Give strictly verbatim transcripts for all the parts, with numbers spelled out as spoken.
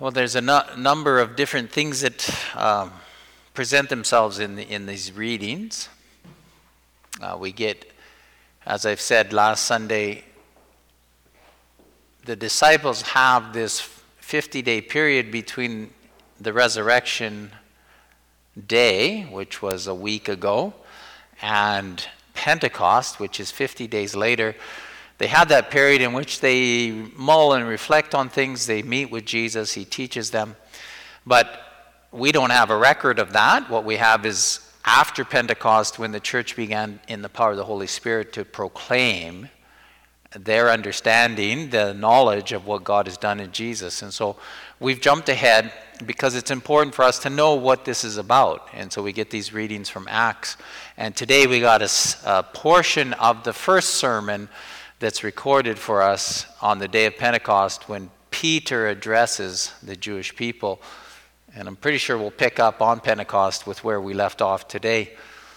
Well, there's a nu- number of different things that um, present themselves in the, in these readings. Uh, we get, as I've said last Sunday, the disciples have this fifty-day period between the resurrection day, which was a week ago, and Pentecost, which is fifty days later. They have that period in which they mull and reflect on things. They meet with Jesus. He teaches them. But we don't have a record of that. What we have is after Pentecost, when the church began in the power of the Holy Spirit to proclaim their understanding, the knowledge of what God has done in Jesus. And so we've jumped ahead because it's important for us to know what this is about. And so we get these readings from Acts. And today we got a, a portion of the first sermon that's recorded for us on the day of Pentecost when Peter addresses the Jewish people. And I'm pretty sure we'll pick up on Pentecost with where we left off today.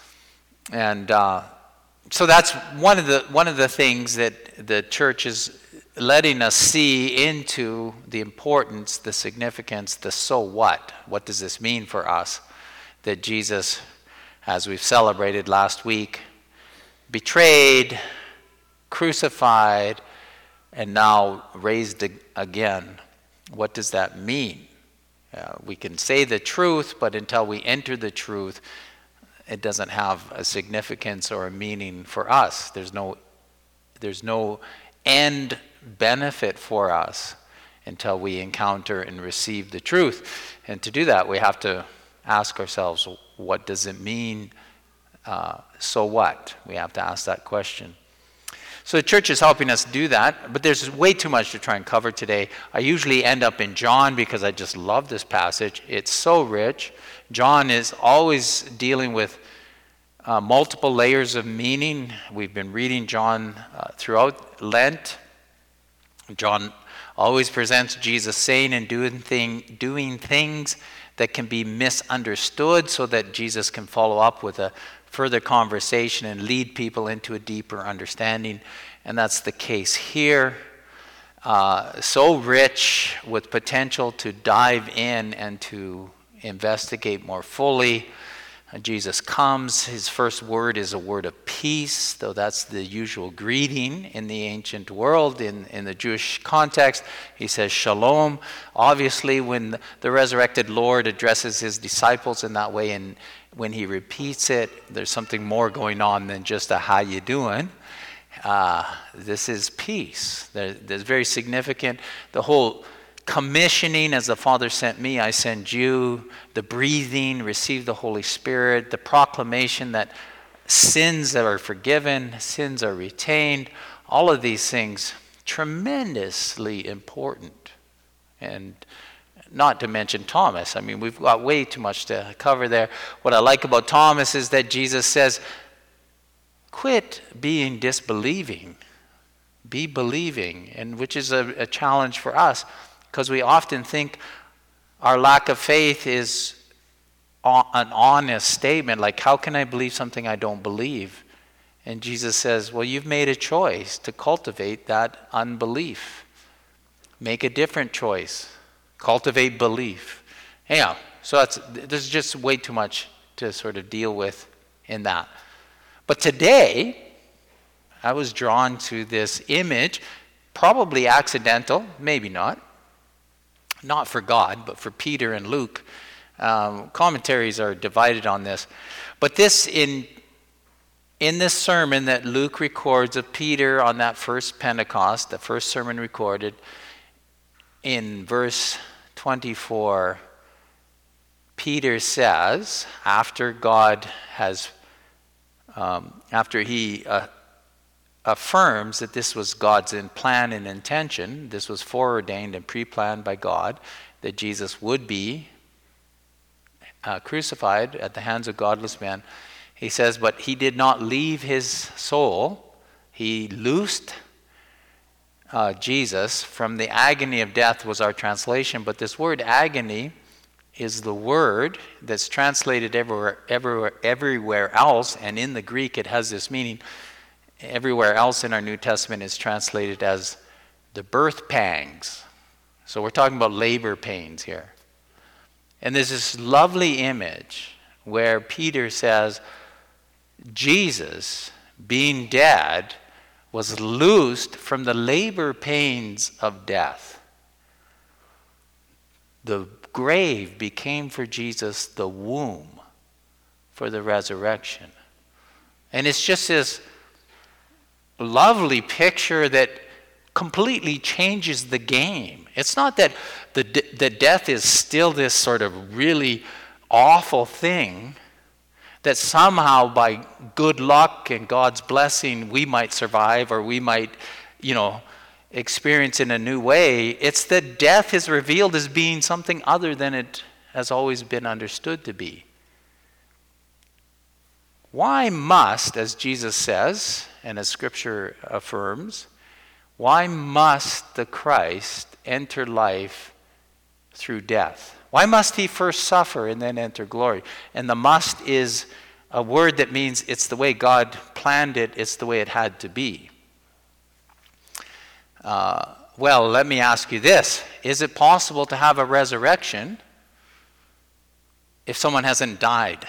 And uh, so that's one of the one of the things that the church is letting us see into the importance, the significance, the so what. What does this mean for us? That Jesus, as we've celebrated last week, betrayed, crucified, and now raised again. What does that mean? Uh, we can say the truth, but until we enter the truth, it doesn't have a significance or a meaning for us. There's no, there's no end benefit for us until we encounter and receive the truth. And to do that, we have to ask ourselves, what does it mean? Uh, so what? We have to ask that question. So the church is helping us do that, but there's way too much to try and cover today. I usually end up in John because I just love this passage. It's so rich. John is always dealing with uh, multiple layers of meaning. We've been reading John uh, throughout Lent. John always presents Jesus saying and doing, thing, doing things that can be misunderstood so that Jesus can follow up with a further conversation and lead people into a deeper understanding. And that's the case here. Uh, so rich with potential to dive in and to investigate more fully. Uh, Jesus comes. His first word is a word of peace, though that's the usual greeting in the ancient world. In, in the Jewish context, he says shalom. Obviously, when the resurrected Lord addresses his disciples in that way, and when he repeats it, there's something more going on than just a how you doing. Uh, this is peace. There, there's very significant. The whole commissioning, as the Father sent me, I send you. The breathing, receive the Holy Spirit. The proclamation that sins are forgiven, sins are retained. All of these things, tremendously important. And not to mention Thomas. I mean, we've got way too much to cover there. What I like about Thomas is that Jesus says, quit being disbelieving. Be believing, and which is a, a challenge for us, because we often think our lack of faith is an honest statement, like, how can I believe something I don't believe? And Jesus says, well, you've made a choice to cultivate that unbelief. Make a different choice. Cultivate belief. Yeah, so that's, there's just way too much to sort of deal with in that. But today, I was drawn to this image, probably accidental, maybe not. Not for God, but for Peter and Luke. Um, commentaries are divided on this. But this, in, in this sermon that Luke records of Peter on that first Pentecost, the first sermon recorded, in verse twenty-four, Peter says, after God has, um, after he uh, affirms that this was God's in plan and intention, this was foreordained and pre-planned by God, that Jesus would be uh, crucified at the hands of godless men. He says, but he did not leave his soul. He loosed Uh, Jesus from the agony of death was our translation, but this word agony is the word that's translated everywhere, everywhere, everywhere else, and in the Greek it has this meaning. Everywhere else in our New Testament is translated as the birth pangs. So we're talking about labor pains here. And there's this lovely image where Peter says, Jesus, being dead, was loosed from the labor pains of death. The grave became for Jesus the womb for the resurrection. And it's just this lovely picture that completely changes the game. It's not that the, the death is still this sort of really awful thing that somehow by good luck and God's blessing we might survive or we might, you know, experience in a new way. It's that death is revealed as being something other than it has always been understood to be. Why must, as Jesus says, and as Scripture affirms, why must the Christ enter life through death? Why must he first suffer and then enter glory? And the must is a word that means it's the way God planned it, it's the way it had to be. Uh, well, let me ask you this. Is it possible to have a resurrection if someone hasn't died?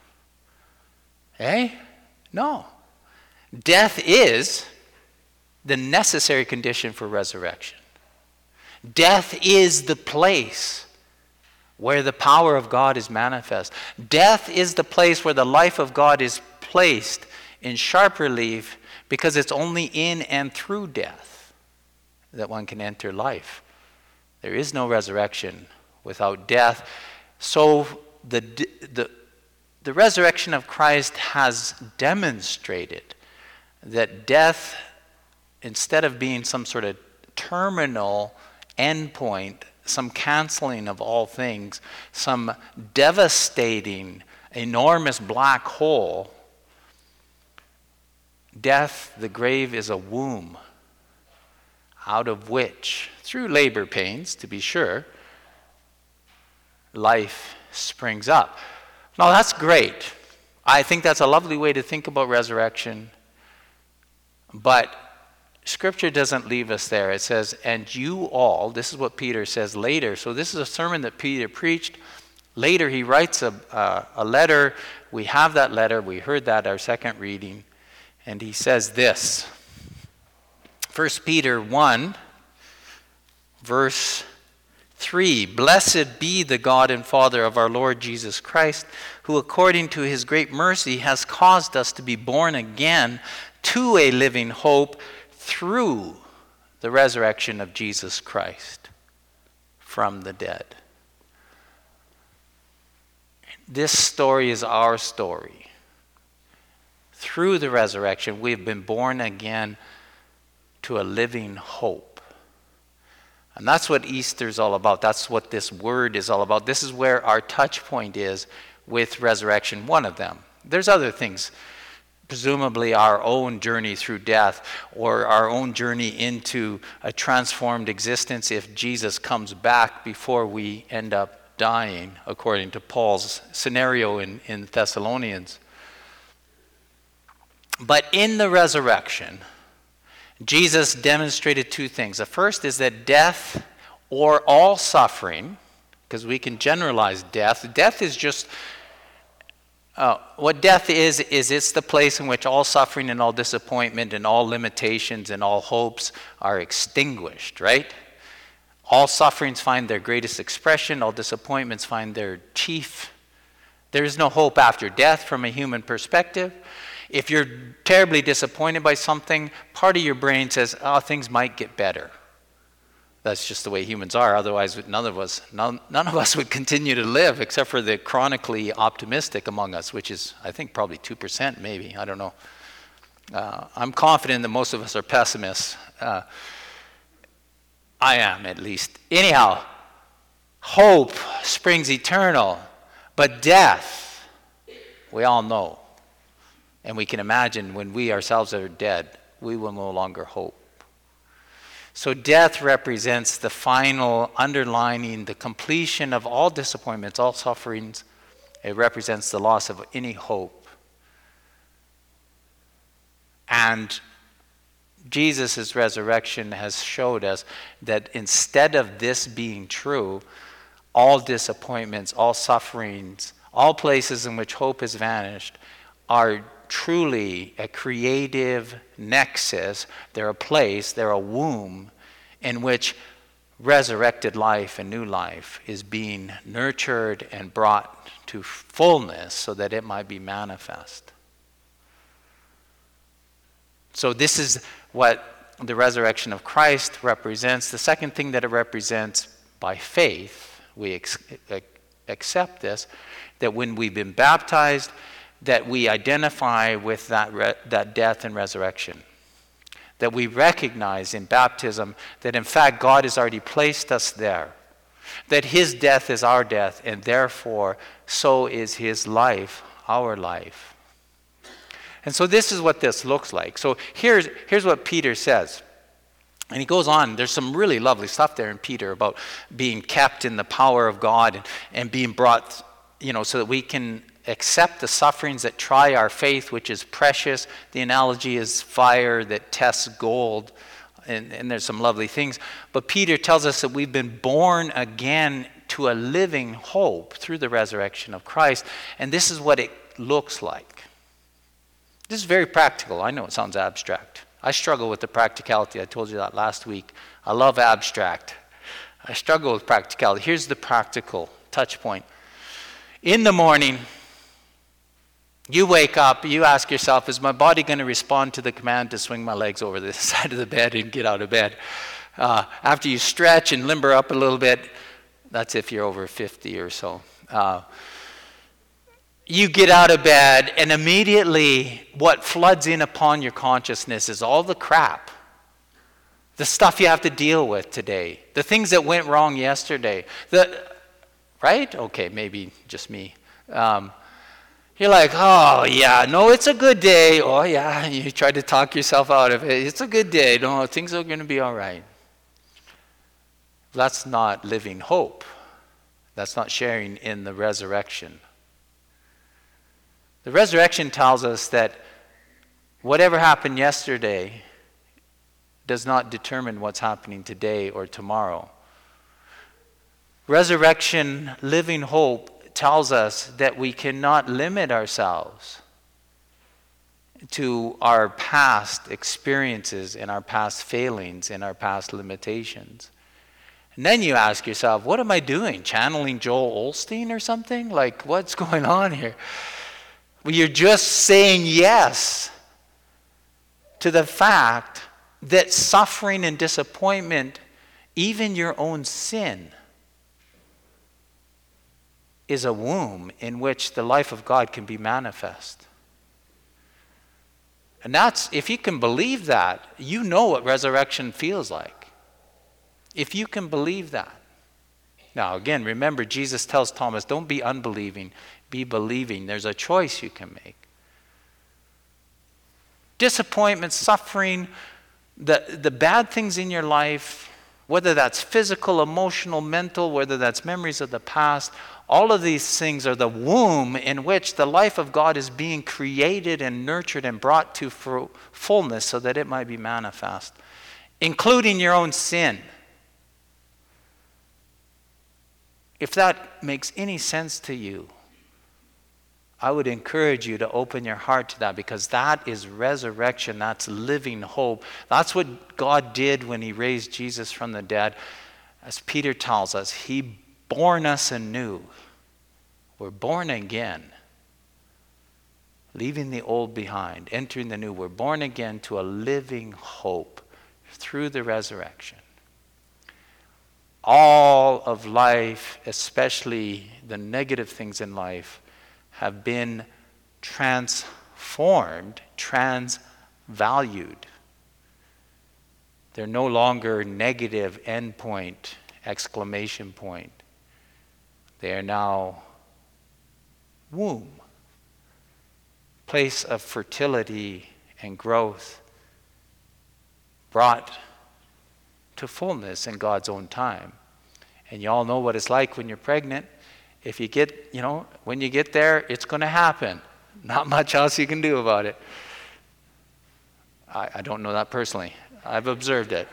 Eh? No. Death is the necessary condition for resurrection. Death is the place where the power of God is manifest. Death is the place where the life of God is placed in sharp relief, because it's only in and through death that one can enter life. There is no resurrection without death. So the the the resurrection of Christ has demonstrated that death, instead of being some sort of terminal endpoint, some canceling of all things, some devastating, enormous black hole, death, the grave, is a womb out of which, through labor pains, to be sure, life springs up. Now that's great. I think that's a lovely way to think about resurrection. But Scripture doesn't leave us there. It says, and you all, this is what Peter says later. So this is a sermon that Peter preached. Later he writes a, uh, a letter. We have that letter. We heard that our second reading. And he says this. First Peter one, verse three. Blessed be the God and Father of our Lord Jesus Christ, who according to his great mercy has caused us to be born again to a living hope through the resurrection of Jesus Christ from the dead. This story is our story. Through the resurrection, we've been born again to a living hope. And that's what Easter's all about. That's what this word is all about. This is where our touch point is with resurrection, one of them. There's other things, presumably our own journey through death or our own journey into a transformed existence if Jesus comes back before we end up dying, according to Paul's scenario in, in Thessalonians. But in the resurrection, Jesus demonstrated two things. The first is that death, or all suffering, because we can generalize death. Death is just, uh, what death is, is it's the place in which all suffering and all disappointment and all limitations and all hopes are extinguished, right? All sufferings find their greatest expression. All disappointments find their chief. There is no hope after death from a human perspective. If you're terribly disappointed by something, part of your brain says, oh, things might get better. That's just the way humans are. Otherwise, none of us, none, none of us would continue to live, except for the chronically optimistic among us, which is, I think, probably two percent maybe. I don't know. Uh, I'm confident that most of us are pessimists. Uh, I am, at least. Anyhow, hope springs eternal, but death, we all know. And we can imagine when we ourselves are dead, we will no longer hope. So death represents the final underlining, the completion of all disappointments, all sufferings. It represents the loss of any hope. And Jesus' resurrection has showed us that instead of this being true, all disappointments, all sufferings, all places in which hope has vanished are truly a creative nexus. They're a place, they're a womb in which resurrected life and new life is being nurtured and brought to fullness so that it might be manifest. So this is what the resurrection of Christ represents. The second thing that it represents, by faith, we ex- accept this, that when we've been baptized, that we identify with that, re- that death and resurrection. That we recognize in baptism that in fact God has already placed us there. That his death is our death, and therefore so is his life our life. And so this is what this looks like. So here's, here's what Peter says. And he goes on, there's some really lovely stuff there in Peter about being kept in the power of God and, and being brought, you know, so that we can accept the sufferings that try our faith, which is precious. The analogy is fire that tests gold, and, and there's some lovely things. But Peter tells us that we've been born again to a living hope through the resurrection of Christ. And this is what it looks like. This is very practical. I know it sounds abstract. I struggle with the practicality. I told you that last week. I love abstract. I struggle with practicality. Here's the practical touch point. In the morning, you wake up, you ask yourself, is my body going to respond to the command to swing my legs over the side of the bed and get out of bed? Uh, after you stretch and limber up a little bit, that's if you're over fifty or so. Uh, You get out of bed, and immediately what floods in upon your consciousness is all the crap. The stuff you have to deal with today. The things that went wrong yesterday. The, right? Okay, maybe just me. Um, you're like, oh, yeah, no, it's a good day. Oh, yeah, you try to talk yourself out of it. It's a good day. No, things are going to be all right. That's not living hope. That's not sharing in the resurrection. The resurrection tells us that whatever happened yesterday does not determine what's happening today or tomorrow. Resurrection, living hope, tells us that we cannot limit ourselves to our past experiences and our past failings and our past limitations. And then you ask yourself, what am I doing? Channeling Joel Osteen or something? Like, what's going on here? Well, you're just saying yes to the fact that suffering and disappointment, even your own sin, is a womb in which the life of God can be manifest. And that's, if you can believe that, you know what resurrection feels like. If you can believe that. Now, again, remember, Jesus tells Thomas, don't be unbelieving. Be believing. There's a choice you can make. Disappointment, suffering, the, the bad things in your life, whether that's physical, emotional, mental, whether that's memories of the past, all of these things are the womb in which the life of God is being created and nurtured and brought to fullness so that it might be manifest, including your own sin. If that makes any sense to you, I would encourage you to open your heart to that, because that is resurrection. That's living hope. That's what God did when he raised Jesus from the dead. As Peter tells us, he born us anew. We're born again. Leaving the old behind, entering the new. We're born again to a living hope through the resurrection. All of life, especially the negative things in life, have been transformed, transvalued. They're no longer negative endpoint, exclamation point. They are now womb, place of fertility and growth, brought to fullness in God's own time. And you all know what it's like when you're pregnant. If you get, you know, when you get there, it's going to happen. Not much else you can do about it. I, I don't know that personally. I've observed it.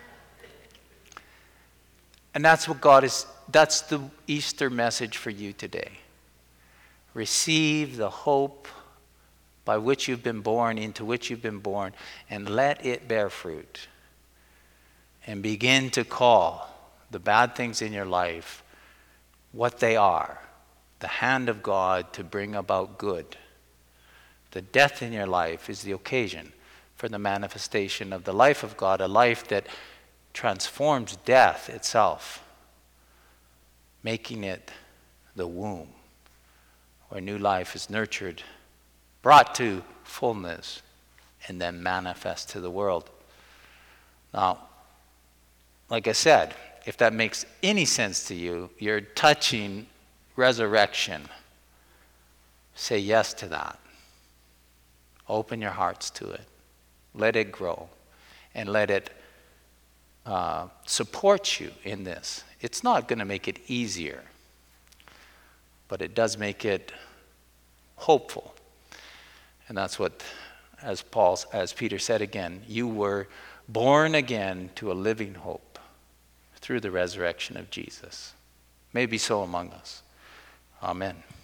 And that's what God is, that's the Easter message for you today. Receive the hope by which you've been born, into which you've been born, and let it bear fruit. And begin to call the bad things in your life what they are, the hand of God to bring about good. The death in your life is the occasion for the manifestation of the life of God, a life that transforms death itself, making it the womb where new life is nurtured, brought to fullness, and then manifest to the world. Now, like I said, if that makes any sense to you, you're touching resurrection. Say yes to that. Open your hearts to it. Let it grow. And let it uh, support you in this. It's not going to make it easier, but it does make it hopeful. And that's what, as Paul, as Peter said again, you were born again to a living hope through the resurrection of Jesus. May it be so among us. Amen.